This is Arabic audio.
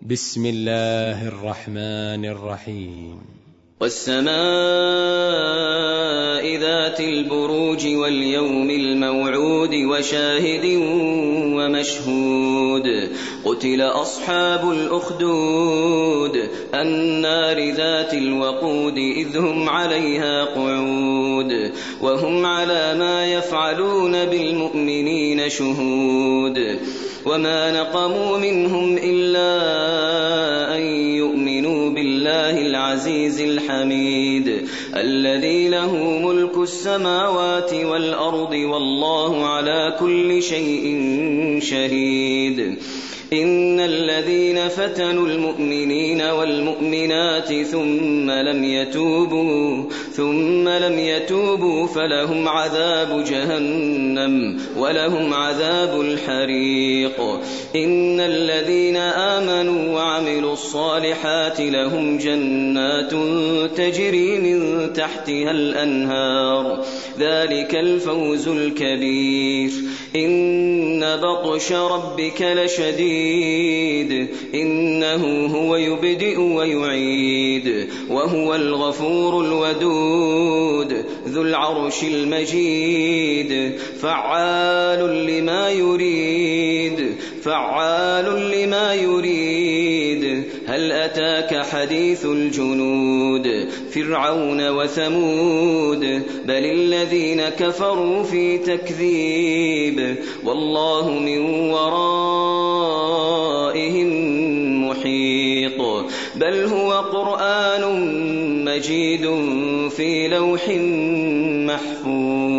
بسم الله الرحمن الرحيم. والسماء ذات البروج واليوم الموعود وشاهد ومشهود قتل أصحاب الأخدود النار ذات الوقود إذ هم عليها قعود وهم على ما يفعلون بالمؤمنين شهود وما نقموا منهم إلا أن يؤمنوا بالله العزيز الحميد الذي له ملك السماوات والأرض والله على كل شيء شهيد. إن الذين فتنوا المؤمنين والمؤمنات ثم لم يتوبوا فلهم عذاب جهنم ولهم عذاب الحريق. إن الذين آمنوا وعملوا الصالحات لهم جنات تجري من تحتها الأنهار ذلك الفوز الكبير. إن بطش ربك لشديد إنه هو يبدئ ويعيد وهو الغفور الودود ذو العرش المجيد فعال لما يريد. هل أتاك حديث الجنود فرعون وثمود بل الذين كفروا في تكذيب والله من ورائهم محيط. بل هو قرآن مجيد في لوح محفوظ.